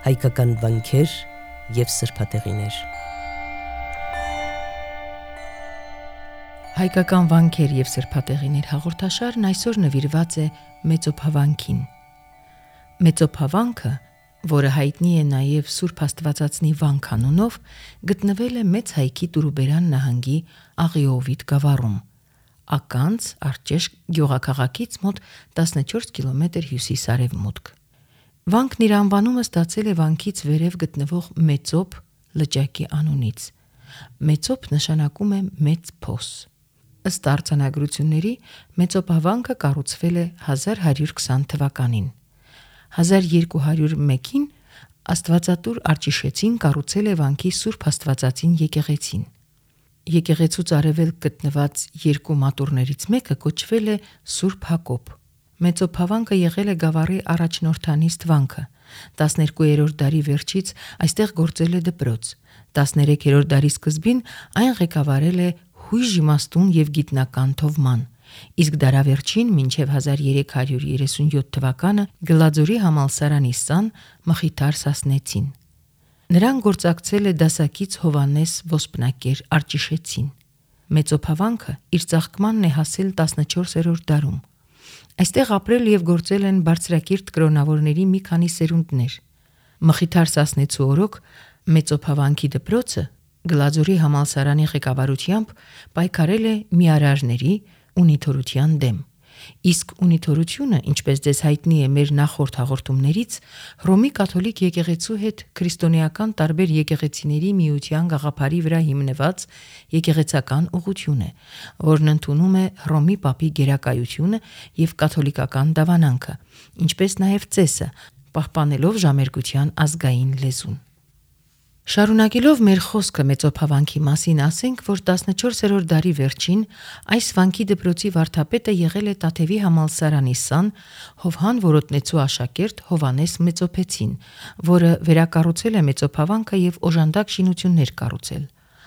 հայկական վանքեր և սրբատեղիներ։ Հայկական վանքեր և սրբատեղիներ հաղորդաշարն այսօր նվիրված է Մեծոփավանքին։ Մեծոփավանքը, որը հայտնի է նաև Սուրբ Աստվածածնի վանք անունով, գտնվել է Մեծ Հայքի Տուրուբերան նահանգի Աղիովիտ գավառում, ականց Արջեշ գյուղաքաղաքից մոտ 14 կիլոմետր հյուսիս-արևմուտք։ Վանքն իր անվանումը ստացել է վանքից վերև գտնվող Մեծոփ լճակի անունից։ Մեծոփ նշանակում է մեծ փոս։ Ըստ արձանագրությունների, Մեծոփավանքը կառուցվել է 1120 թվականին։ 1201-ին Աստվածատուր Արջիշեցին կառուցել է վանքի Սուրբ Աստվածածին եկեղեցին։ Եկեղեցուց արևելք գտնված երկու մատուռներից մեկը կոչվել է Սուրբ Հակոբ։ Մեծոփավանքը եղել է գավառի առաջնորդանիստ վանքը։ 12-րդ դարի վերջից այստեղ գործել է դպրոց։ 13-րդ դարի սկզբին այն ղեկավարել է հույժ իմաստուն և գիտնական Թովման, իսկ դարավերջին մինչև 1337 թվականը Գլաձորի համալսարանի սան Մխիթար Սասնեցին։ Նրան գործակցել է դասակից Հովհաննես Ոսպնակեր Արջիշեցին։ Մեծոփավանքը իր ծաղկմանն է հասել 14-րդ դարում։ Այստեղ ապրել և գործել են բարձրակիրթ կրոնավորների մի քանի սերունդներ։ Մխիթար Սասնեցու օրոք Մեծոփավանքի դպրոցը Գլաձորի համալսարանի ղեկավարությամբ պայքարել է միարարների ունիթորության դեմ։ Իսկ ունիթորությունը, ինչպես ձեզ հայտնի է մեր նախորդ հաղորդումներից, Հռոմի կաթոլիկ եկեղեցու հետ քրիստոնեական տարբեր եկեղեցիների միության գաղափարի վրա հիմնված եկեղեցական ուղղություն է, որն ընդունում է Հռոմի Պապի գերակայությունը և կաթոլիկական դավանանքը, ինչպես նաև ծեսը, պահպանելով ժամերգության ազգային լեզուն։ Շարունակելով մեր խոսքը Մեծոփավանքի մասին, ասենք, որ 14-րդ դարի վերջին այս վանքի դպրոցի վարդապետը եղել է Տաթևի համալսարանի սան Հովհան Որոտնեցու աշակերտ Հովհաննես Մեծոփեցին, որը վերակառուցել է Մեծոփավանքը և օժանդակ շինություններ կառուցել։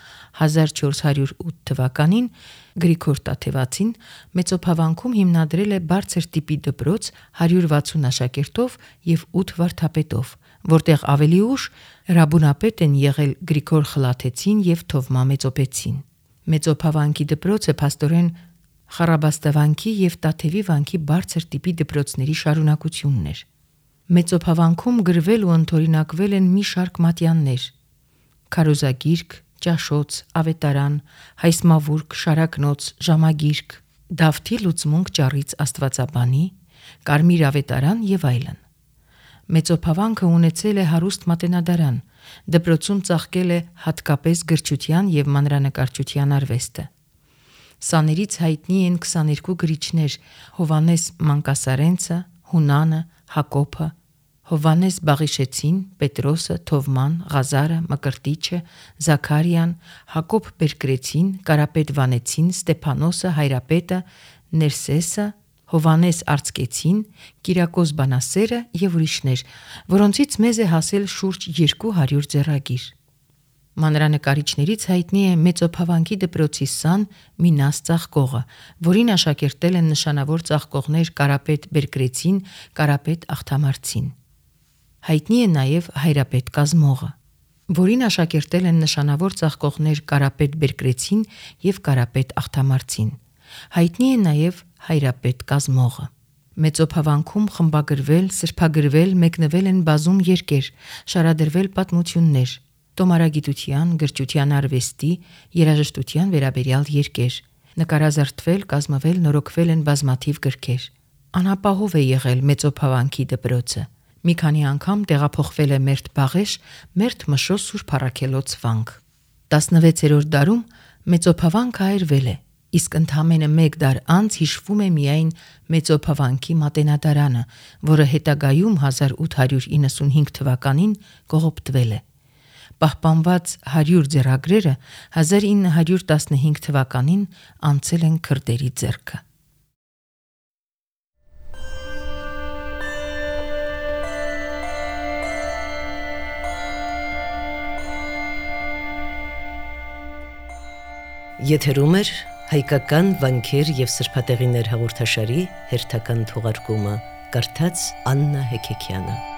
1408 թվականին Գրիգոր Տաթևացին Մեծոփավանքում հիմնադրել է բարձր տիպի դպրոց 160 աշակերտով և 8 վարդապետով, որտեղ ավելի ուշ հրաբունապետ են եղել Գրիգոր Խլաթեցին և Թովմա Մեծոփեցին։ Մեծոփավանքի դպրոցը փաստորեն Խառաբաստավանքի և Տաթևի վանքի բարձր տիպի դպրոցների շարունակությունն էր։ Մեծոփավանքում գրվել ու ընդօրինակվել են մի շարք մատյաններ՝ Քարոզագիրք, Ճաշոց, Ավետարան, Հայսմավուրք, Շարակնոց, Ժամագիրք, Դավթի լուծմունք ճառից Աստվածաբանի, Կարմիր Ավետարան և այլն։ Մեծոփավանքը ունեցել է հարուստ մատենադարան, դպրոցում ծաղկել է հատկապես գրչության և մանրանկարչության արվեստը։ Սաներից հայտնի են 22 գրիչներ՝ Հովհաննես Մանկասարենցը, Հունանը, Հակոբը, Հովհաննես Բաղիշեցին, Պետրոսը, Թովման, Ղազարը, Մկրտիչը, Զաքարիան, Հակոբ Բերկրեցին, Կարապետ Վանեցին, Ստեփանոսը, Հայրապետը, Ներսեսը, Հովհաննես Արծկեցին, Կիրակոս Բանասերը և ուրիշներ, որոնցից մեզ է հասել շուրջ 200 ձեռագիր։ Մանրանկարիչներից հայտնի է Մեծոփավանքի դպրոցի սան Մինաս ծաղկողը, որին աշակերտել են նշանավոր ծաղկողներ Կարապետ Բերկրեցին, Կարապետ Աղթամարցին։ Հայտնի է նաև Հայրապետ կազմողը, որին աշակերտել են նշանավոր ծաղկողներ Կարապետ Բերկրեցին և Կարապետ Աղթամարցին։ Հայտնի է նաև Հայրապետ կազմողը։ Մեծոփավանքում խմբագրվել, սրբագրվել, մեկնվել են բազում երկեր, շարադրվել պատմություններ, տոմարագիտության, գրչության արվեստի, երաժշտության վերաբերյալ երկեր, նկարազարդվել, կազմվել, նորոգվել են բազմաթիվ գրքեր։ Անապահով է եղել Մեծոփավանքի դպրոցը։ Մի քանի անգամ տեղափոխվել է Մերթ Բաղեշ, Մերթ Մշո Սուրբ Առաքելոց վանք։ 16-րդ դարում Մեծոփավանքը այրվել է, իսկ ընդամենը 1 դար անց հիշվում է միայն Մեծոփավանքի մատենադարանը, որը հետագայում 1895 թվականին կողոպտվել է։ Պահպանված 100 ձեռագրերը 1915 թվականին անցել են քրդերի ձեռքը։ Եթերում է հայկական վանքեր և սրբատեղիներ հաղորդաշարի հերթական թողարկումը, կարդաց Աննա Հեքեքյանը։